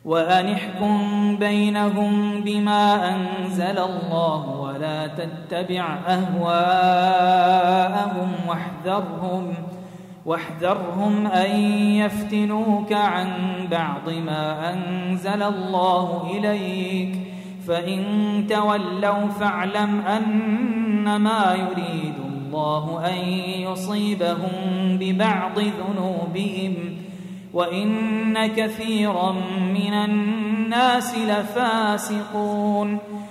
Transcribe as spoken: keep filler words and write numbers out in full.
وأن احكم بينهم بما أنزل الله ولا تتبع أهواءهم واحذرهم واحذرهم أن يفتنوك عن بعض ما أنزل الله إليك فإن تولوا فاعلم أنما يريد الله أن يصيبهم ببعض ذنوبهم وإن كثيرا من الناس لفاسقون